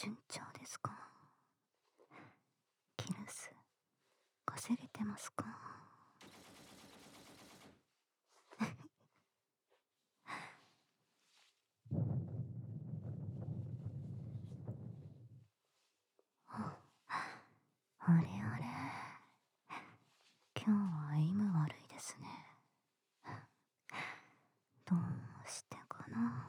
順調ですか？キルス稼げてますか？あれあれ、今日はエイム悪いですね。どうしてかな。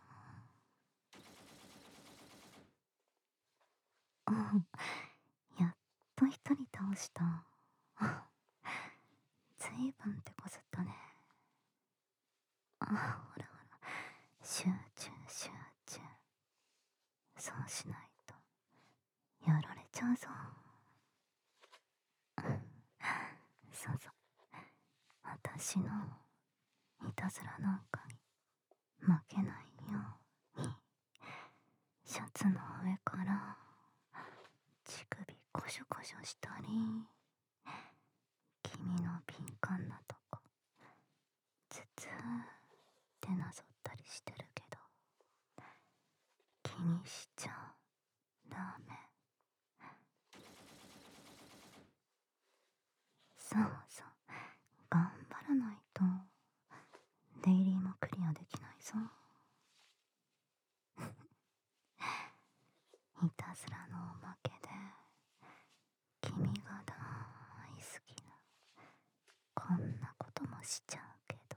うん、やっと一人倒した。ずいぶん手こずったね。ほらほら、集中集中。そうしないとやられちゃうぞ。そうそう、私のいたずらなんかに負けないように、シャツの上から乳首コショコショしたり、君の敏感なとこつつってなぞったりしてるけど、気にしちゃダメ。そうそう、頑張らないとデイリーもクリアできないぞ。いたずらのおまけで君が大好きなこんなこともしちゃうけど。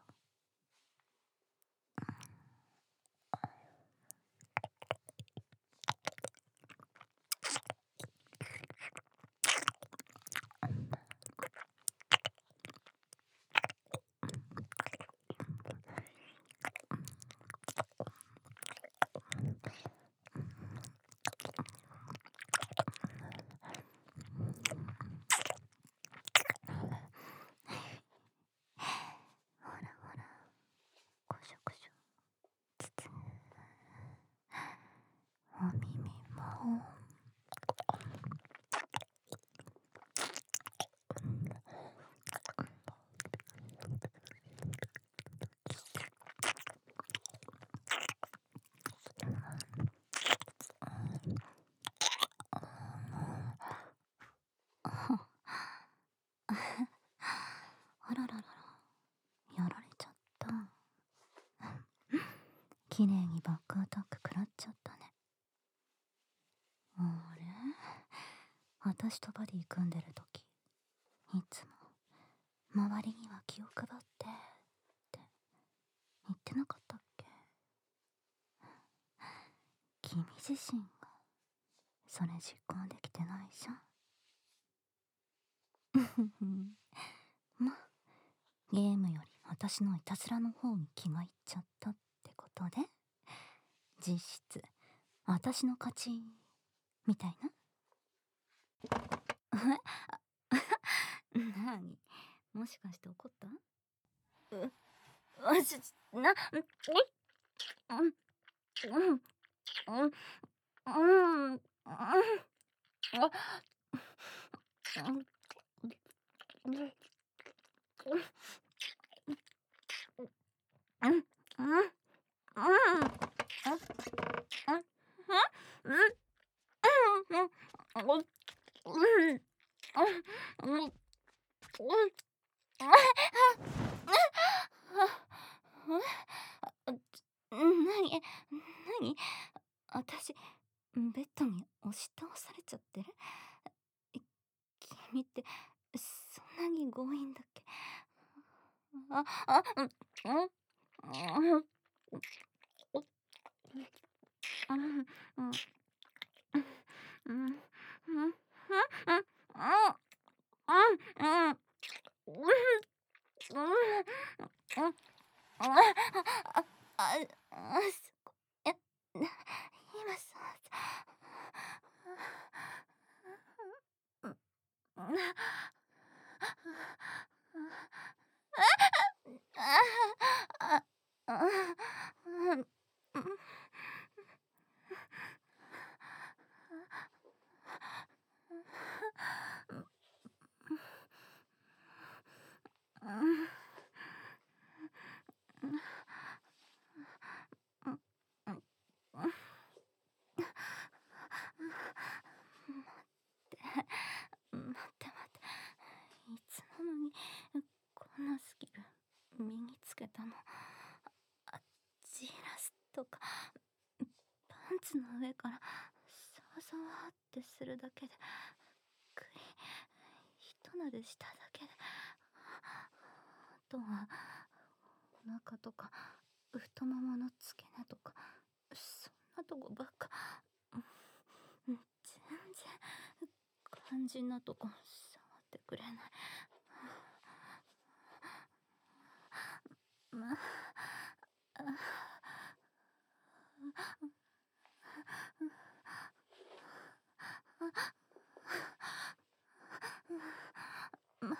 ほらほら、コショコショつつ、お耳もあらららら、やられちゃった。綺麗にバックアタック食らっちゃったね。あれ、私とバディ組んでる時、いつも周りには気を配ってって言ってなかったっけ？君自身がそれ実行できてないじゃん。ま、ゲームより私のいたずらの方に気がいっちゃったってことで、実質私の勝ちみたいな。なに、もしかして怒った？な、なに、私、ベッドに押し倒されちゃってる？君ってそんなに強引だっけ？あ、あ、今さ、 ツの上からサワサワってするだけで、くり一なでしただけで、あとはお腹とか太ももの付け根とか、そんなとこばっか。全然肝心なとこ触ってくれない。まま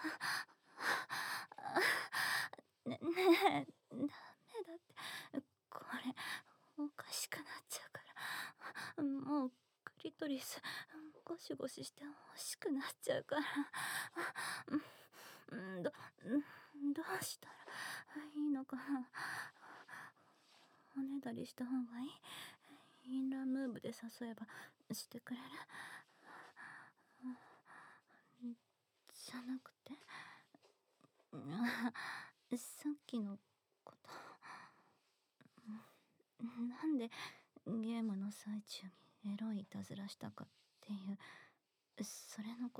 ねねえ、ダメだって。これおかしくなっちゃうから。もうクリトリスゴシゴシして欲しくなっちゃうから。どうしたらいいのかな。おねだりした方がいい？インラームーブで誘えばしてくれる？じゃなくて、さっきのこと、なんでゲームの最中にエロいいたずらしたかっていう、それのこと？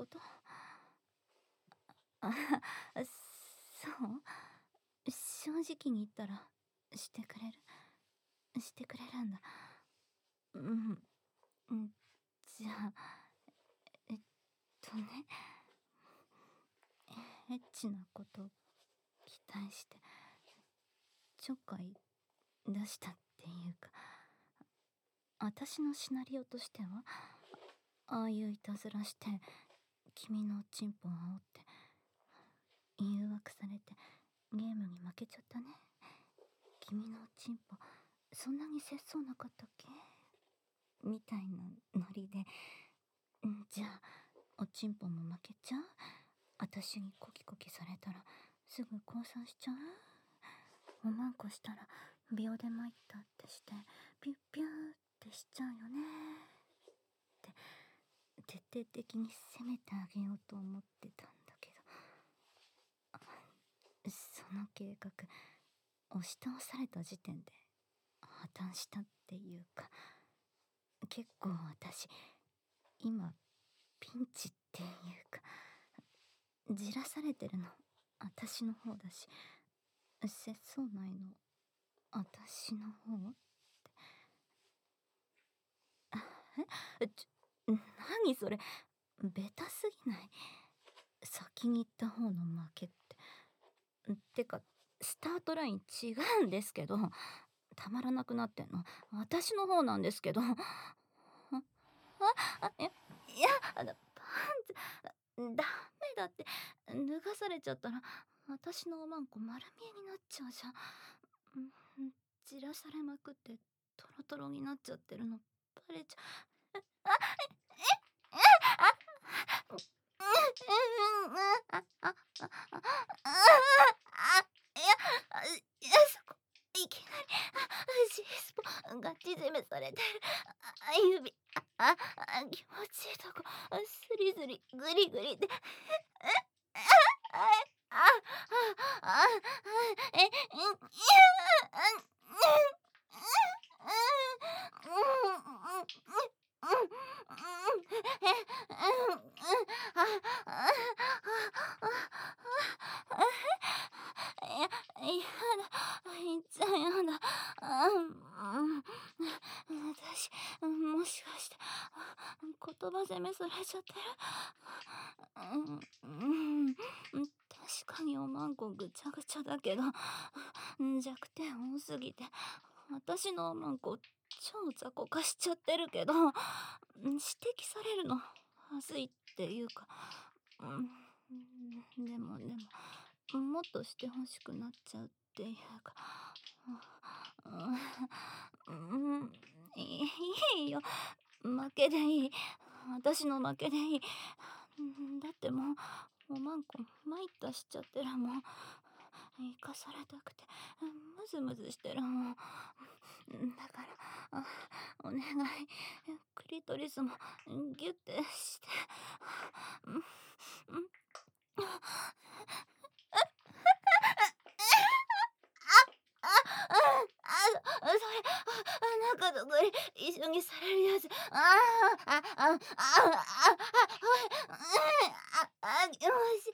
あ、そう？正直に言ったらしてくれる？してくれるんだ。うん。じゃあ、えっね、エッチなこと期待してちょっかい出したっていうか、私のシナリオとしては、ああいういたずらして君のチンポを煽って誘惑されてゲームに負けちゃったね。君のチンポそんなに節操なかったっけみたいなノリで、じゃあおちんぽも負けちゃう？私にコキコキされたらすぐ降参しちゃう？おまんこしたら秒で参ったってしてピュッピューってしちゃうよねって徹底的に責めてあげようと思ってたんだけど、その計画押し倒された時点で破綻したっていうか、結構私今ピンチっていうか、じらされてるの私の方だし、節操ないの私の方？何それ、ベタすぎない？先に行った方の負けって。てかスタートライン違うんですけど、たまらなくなってんの私の方なんですけど。いや、パンツダメだって。脱がされちゃったら私のおまんこ丸見えになっちゃうじゃん。じらされまくってトロトロになっちゃってるのバレちゃう。あ、そこいきなりGスポガチ攻めされてる。指気持ちいいとこスリスリグリグリで、やだ、いっちゃやだ。私、もしかして言葉責めされちゃってる？確かにおまんこぐちゃぐちゃだけど、弱点多すぎて私のおまんこ超雑魚化しちゃってるけど、指摘されるのはずいっていうか、でももっとしてほしくなっちゃうっていうか、いいよ、負けでいい。私の負けでいい。だってもうおまんこ参ったしちゃってるもん。生かされたくてムズムズしてるもん。だからお願い、クリトリスもギュッてして。それ中これ一緒にされるやつ。よし、よし、よし、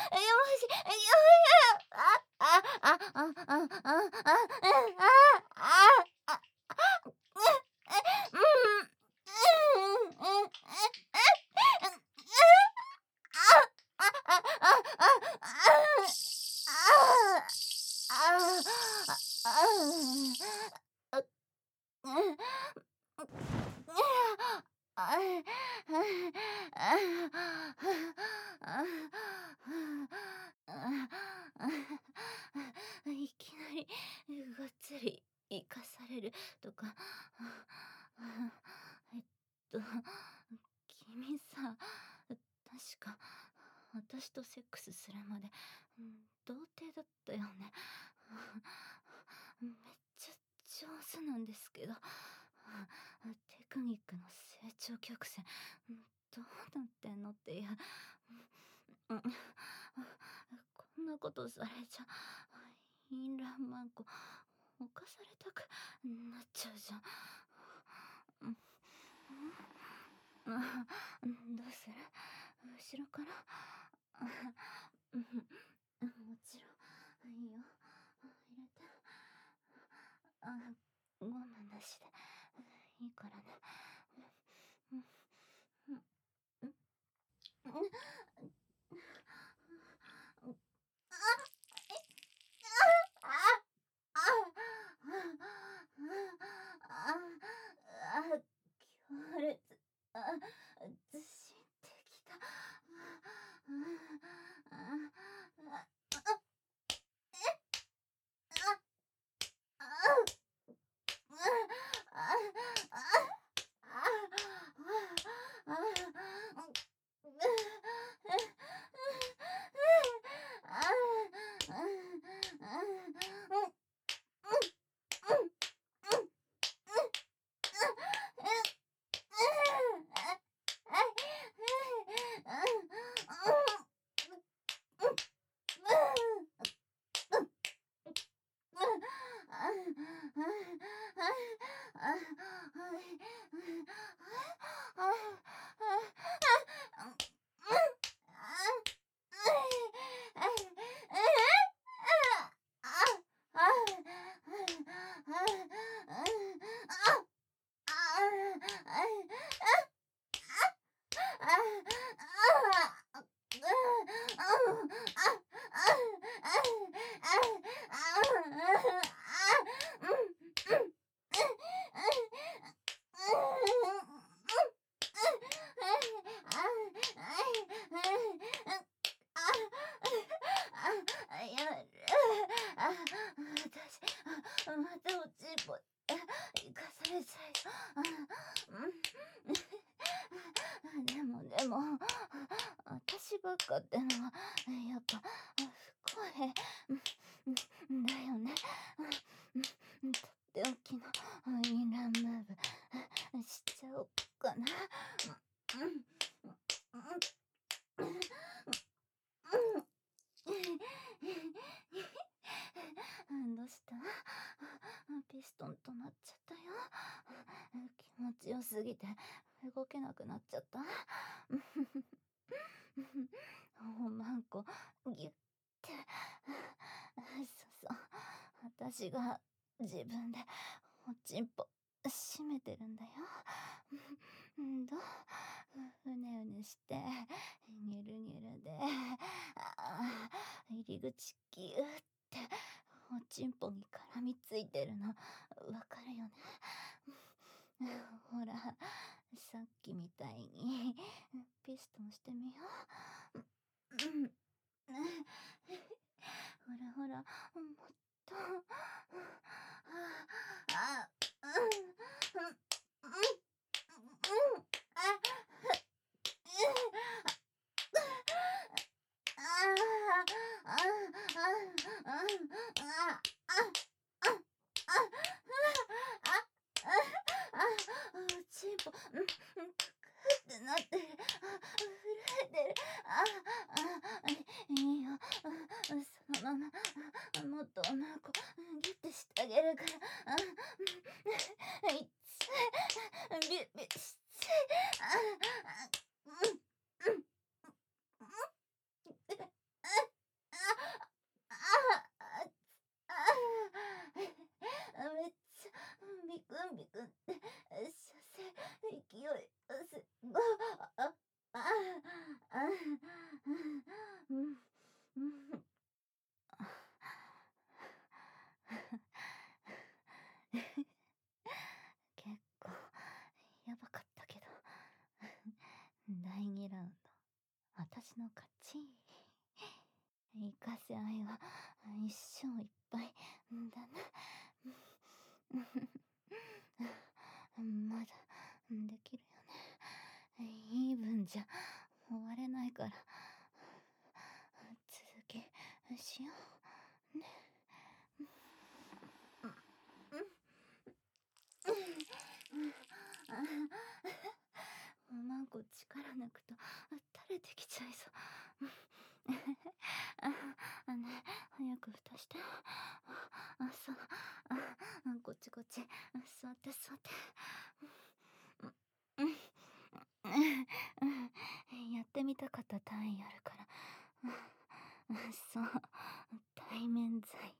いきなりがっつり生かされるとか、えっと、君さ、確か私とセックスするまで、童貞だったよね。めっちゃ上手なんですけど、テクニックの成長曲線、どうなってんのっていう、こんなことされちゃ、インランマンコ、犯されたくなっちゃうじゃん。どうする？後ろから？もちろんいいよ。入れて。ゴムなしでいいからね。強烈。ずしんってきた。私、またおちんぽ生かされちゃう。でも、私ばっかってのは、やっぱ、不公平だよね。とっておきのインランムーブしちゃおうかな。どうした？ピストン止まっちゃったよ。気持ちよすぎて動けなくなっちゃった。おまんこギュッて。そう、私が自分でおちんぽ閉めてるんだよ。どう？うねうねしてニュルニュルで、入り口ギューっておちんぽに絡みついてるのわかるよね。ほら、さっきみたいにピストンしてみよう。ほら、もっと。チンポ、ぷくってなってる。震えてる。いいよ。そのまま、もっとおなこ、ギュッてしてあげるから。 2ラウンド私の勝ち。生かせ愛は一生いっぱいだな。まだできるよね。イーブンじゃ終われないから続きしようね。マンコ力抜くと垂れてきちゃいそう。ね、早く蓋して。そう。こっちこっち。座って座って。やってみたかった単位あるから。そう。対面罪。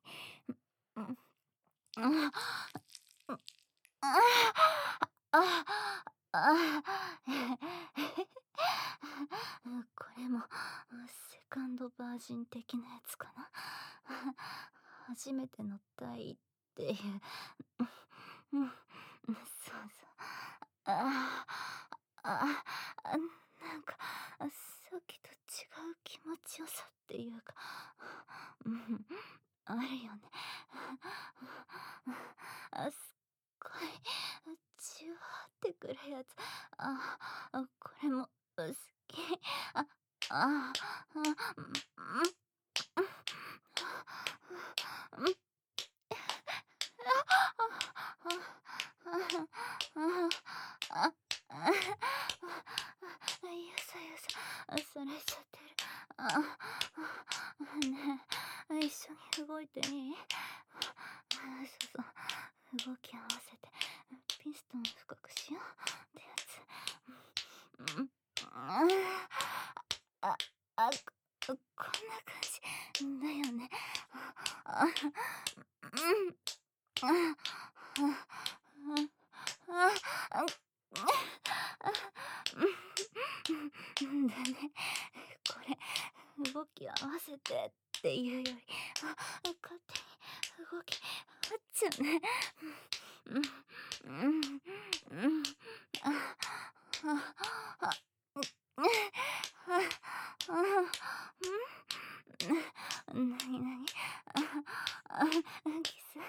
これもセカンドバージン的なやつかな。初めての体っていう。そうそう。なんかさっきと違う気持ちよさっていうか、あるよね。すっごいじゅわってくるやつ。これも好き。ああゆさゆさされちゃってる。ねえ、一緒に動いていい？そうそう、動き合わせてピストン深くしようってやつ。こんな感じだよね。でね、これ動き合わせてっていうより勝手に動き合っちゃうね。なになにキス。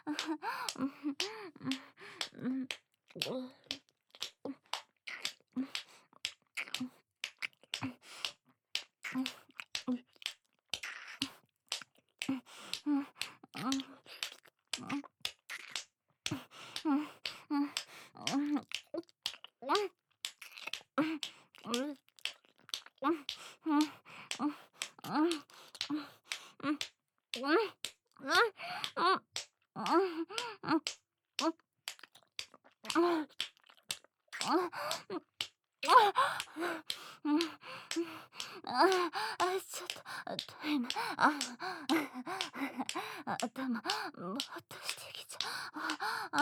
ちょっとタイム。頭ぼーっとしてきちゃ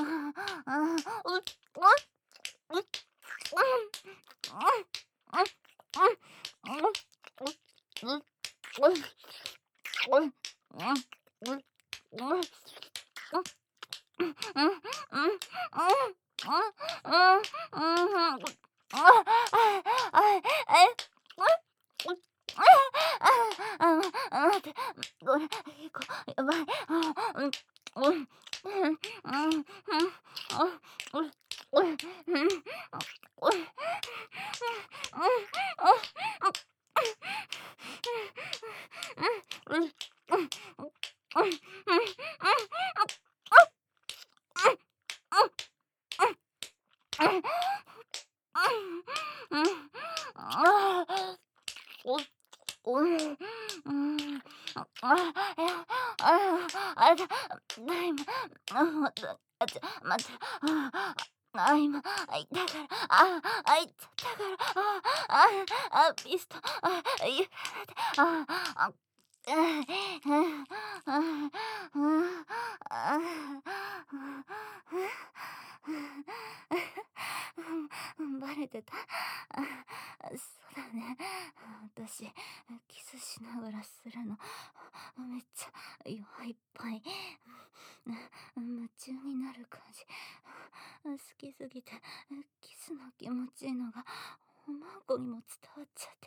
待って、これ、やばい。タイム。待って。今、だから、いっちゃったから、ピストン、ゆられて、バレてた？そうだね。私、キスしながらするの、めっちゃ弱いっぱい。夢中になる感じ。好きすぎて、キスの気持ちいいのがマーコにも伝わっちゃって。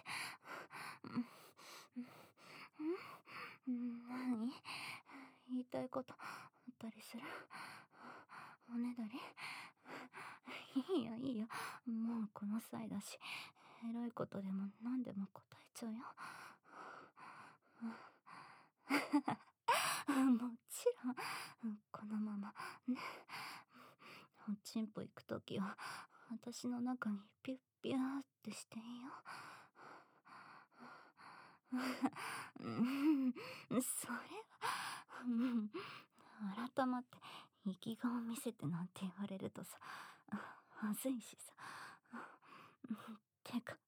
何言いたいことあったりする？おねだり？いいよいいよ。もうこの際だし、エロいことでも何でも答えちゃうよ。もちろん、このまま、ね。おちんぽ行くときは、私の中にピュッピューってしていいよ。うん、それは、うん、改まって生き顔見せてなんて言われるとさ、はずいしさ。てか、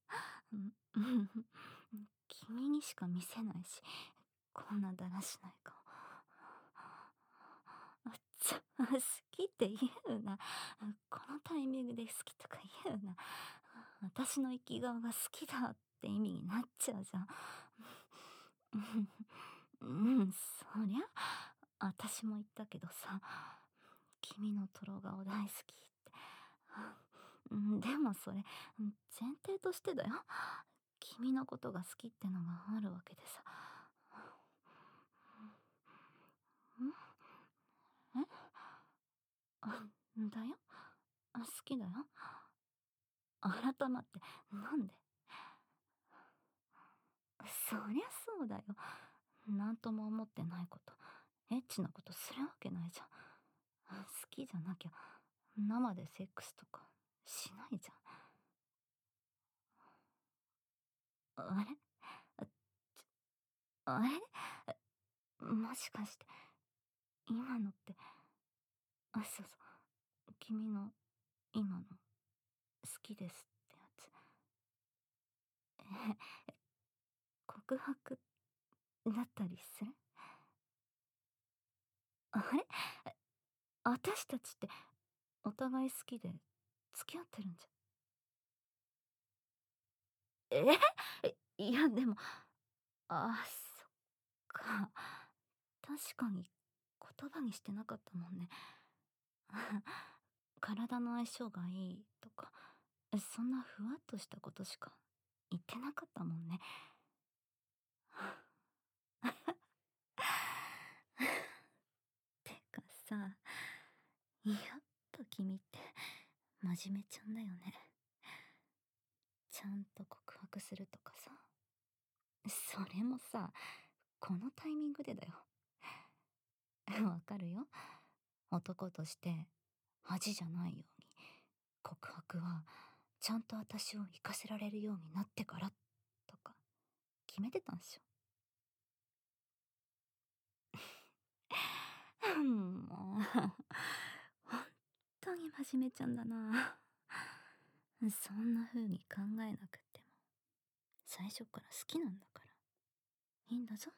君にしか見せないし、こんなだらしない顔。好きって言うな。このタイミングで好きとか言うな。私の生き顔が好きだって意味になっちゃうじゃん。そりゃ、私も言ったけどさ、君のトロ顔大好きって。でもそれ、前提としてだよ。君のことが好きってのがあるわけでさ。えだよ。好きだよ。改まって、なんで？そりゃそうだよ。なんとも思ってないこと、エッチなことするわけないじゃん。好きじゃなきゃ、生でセックスとかしないじゃん。あれあちあれもしかして、今のって、そうそう、君の今の好きですってやつ。告白だったりする？あれ私たちってお互い好きで付き合ってるんじゃ。いやでも、そっか。確かに言葉にしてなかったもんね。体の相性がいいとか、そんなふわっとしたことしか言ってなかったもんね。てかさ、やっぱ君って真面目ちゃんだよね。ちゃんと告白するとかさ。それもさ、このタイミングでだよ。わかるよ。男として恥じゃないように、告白はちゃんと私を生かせられるようになってからとか決めてたんしょ。もう、本当に真面目ちゃんだな。そんな風に考えなくっても、最初から好きなんだから、いいんだぞ。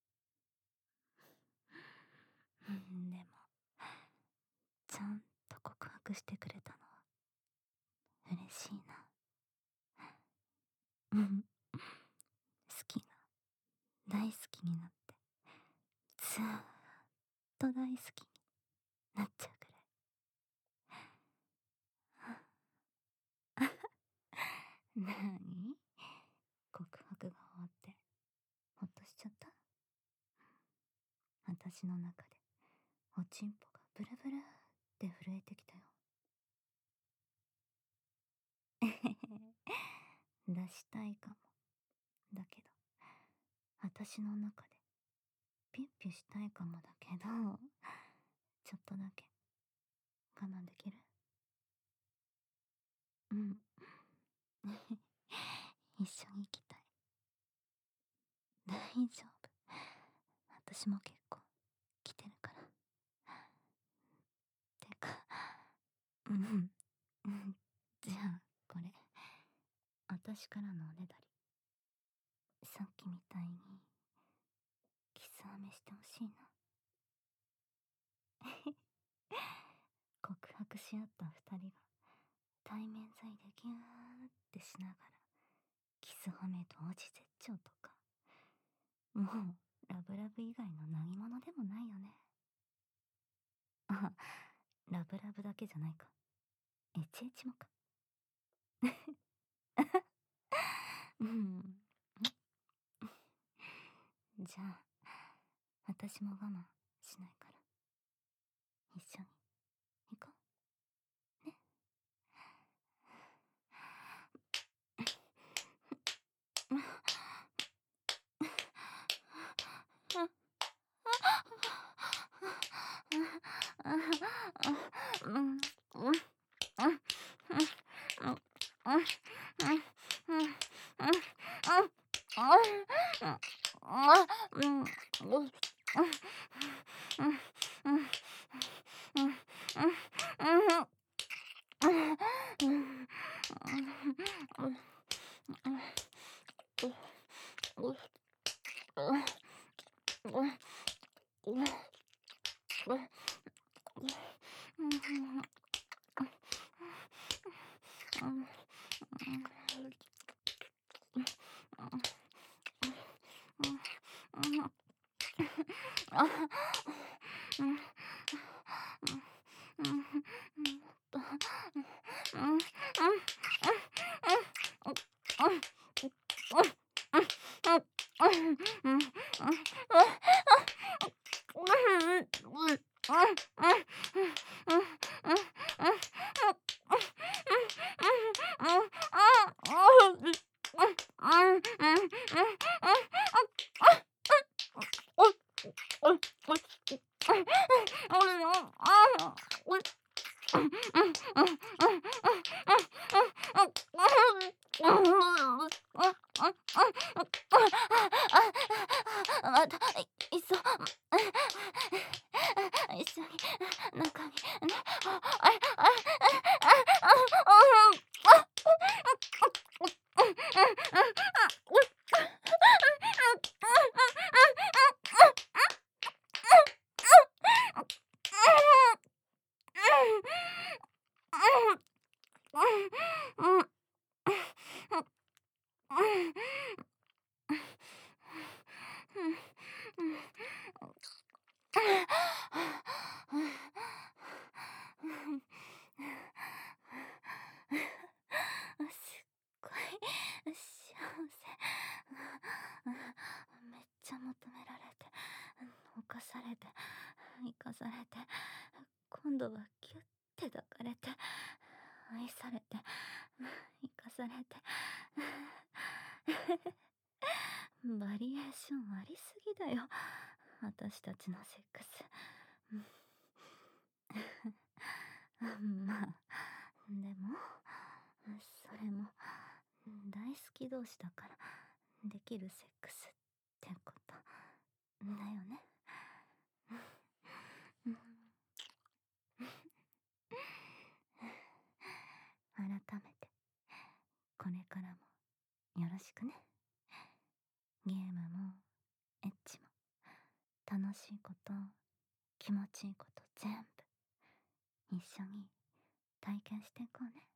でも、ちゃんと告白してくれたのは嬉しいな。好きな、大好きになって、ずーっと大好きになっちゃうくらい。なに？告白が終わって、ほっとしちゃった？私の中で、おちんぽがブルブルって震えてきたよ。出したいかも。だけど、私の中で、ピュッピュしたいかもだけど、ちょっとだけ、我慢できる？うん。一緒に行きたい。大丈夫。私も結構来てるから。てか、うん。じゃあ、これ、私からのおねだり。さっきみたいに、キスアメしてほしいな。告白し合った二人が、対面剤でギューってしながら、キスハメ同時絶頂とか。もう、ラブラブ以外の何者でもないよね。あ、ラブラブだけじゃないか。エチエチもか。 うん。じゃあ、私も我慢しないから、一緒に行こうね。また、いっそ、一緒に中にね。すっごい幸せ。めっちゃ求められて、犯されて、生かされて、今度はキュッて抱かれて、愛されて、生かされて。バリエーションありすぎだよ、私たちのセックス。まあ、でも、それも大好き同士だからできるセックスってことだよね。改めてこれからもよろしくね。ゲームもエッチも楽しいこと気持ちいいこと全部一緒に体験していこうね。